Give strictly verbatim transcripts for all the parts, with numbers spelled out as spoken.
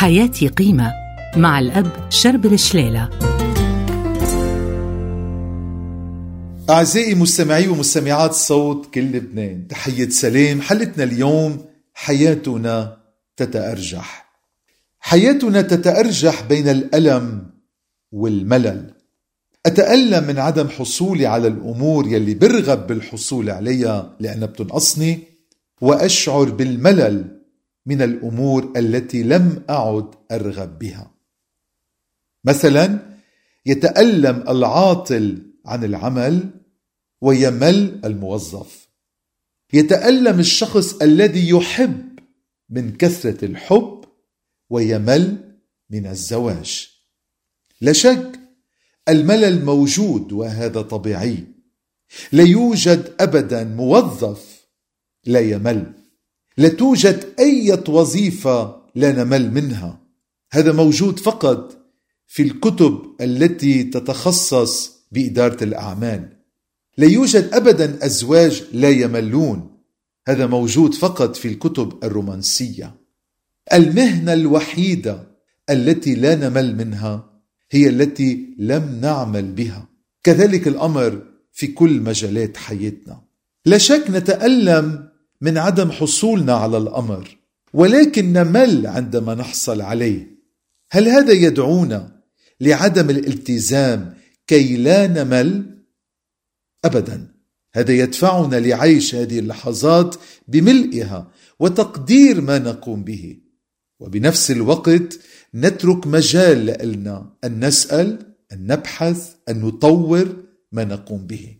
حياتي قيمة مع الأب شربل شليلة. أعزائي مستمعي ومستمعات صوت كل لبنان، تحية سلام. حلتنا اليوم حياتنا تتأرجح. حياتنا تتأرجح بين الألم والملل. أتألم من عدم حصولي على الأمور يلي برغب بالحصول عليها لأنها بتنقصني، وأشعر بالملل من الأمور التي لم أعد أرغب بها. مثلا يتألم العاطل عن العمل ويمل الموظف. يتألم الشخص الذي يحب من كثرة الحب ويمل من الزواج. لا شك الملل موجود وهذا طبيعي. لا يوجد أبدا موظف لا يمل، لا توجد أي وظيفة لا نمل منها. هذا موجود فقط في الكتب التي تتخصص بإدارة الأعمال. لا يوجد أبدا أزواج لا يملون، هذا موجود فقط في الكتب الرومانسية. المهنة الوحيدة التي لا نمل منها هي التي لم نعمل بها. كذلك الأمر في كل مجالات حياتنا. لا شك نتألم من عدم حصولنا على الأمر، ولكن نمل عندما نحصل عليه. هل هذا يدعونا لعدم الالتزام كي لا نمل؟ أبدا. هذا يدفعنا لعيش هذه اللحظات بملئها وتقدير ما نقوم به، وبنفس الوقت نترك مجال لنا أن نسأل، أن نبحث، أن نطور ما نقوم به.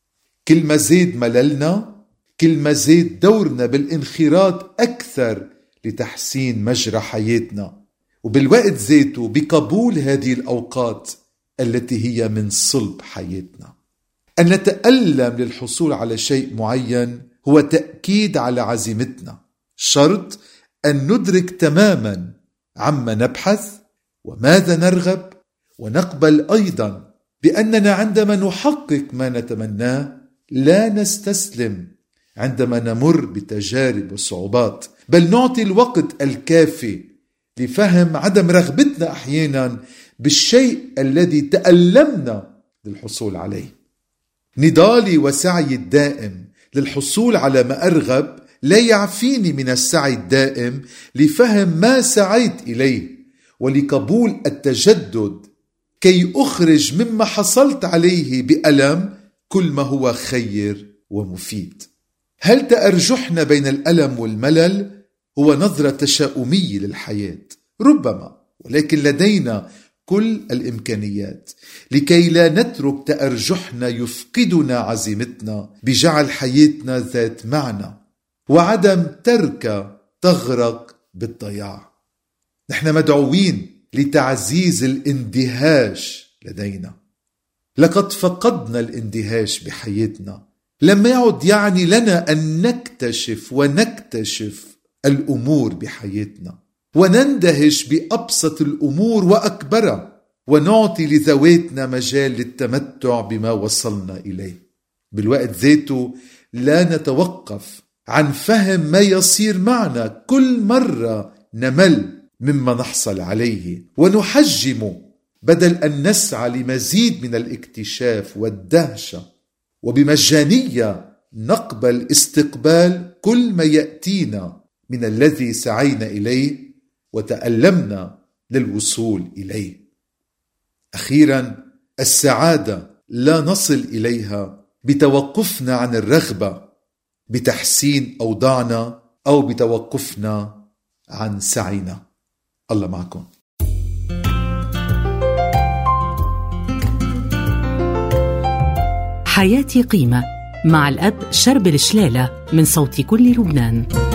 كل ما زيد مللنا، كل ما زيد دورنا بالانخراط أكثر لتحسين مجرى حياتنا، وبالوقت ذاته بقبول هذه الأوقات التي هي من صلب حياتنا. أن نتألم للحصول على شيء معين هو تأكيد على عزيمتنا. شرط أن ندرك تماما عما نبحث وماذا نرغب، ونقبل أيضا بأننا عندما نحقق ما نتمناه لا نستسلم عندما نمر بتجارب وصعوبات، بل نعطي الوقت الكافي لفهم عدم رغبتنا أحيانا بالشيء الذي تألمنا للحصول عليه. نضالي وسعي الدائم للحصول على ما أرغب لا يعفيني من السعي الدائم لفهم ما سعيت إليه ولقبول التجدد كي أخرج مما حصلت عليه بألم كل ما هو خير ومفيد. هل تأرجحنا بين الألم والملل هو نظرة تشاؤمية للحياة؟ ربما، ولكن لدينا كل الإمكانيات لكي لا نترك تأرجحنا يفقدنا عزيمتنا بجعل حياتنا ذات معنى، وعدم ترك تغرق بالضياع. نحن مدعوين لتعزيز الاندهاش لدينا. لقد فقدنا الاندهاش بحياتنا. لم يعد يعني لنا أن نكتشف ونكتشف الأمور بحياتنا ونندهش بأبسط الأمور وأكبرها، ونعطي لذواتنا مجال للتمتع بما وصلنا إليه. بالوقت ذاته لا نتوقف عن فهم ما يصير معنا كل مرة نمل مما نحصل عليه، ونحجم بدل أن نسعى لمزيد من الاكتشاف والدهشة، وبمجانية نقبل استقبال كل ما يأتينا من الذي سعينا إليه وتألمنا للوصول إليه. أخيرا، السعادة لا نصل إليها بتوقفنا عن الرغبة بتحسين أوضاعنا أو بتوقفنا عن سعينا. الله معكم. حياتي قيمة مع الأب شربل شليلة من صوت كل لبنان.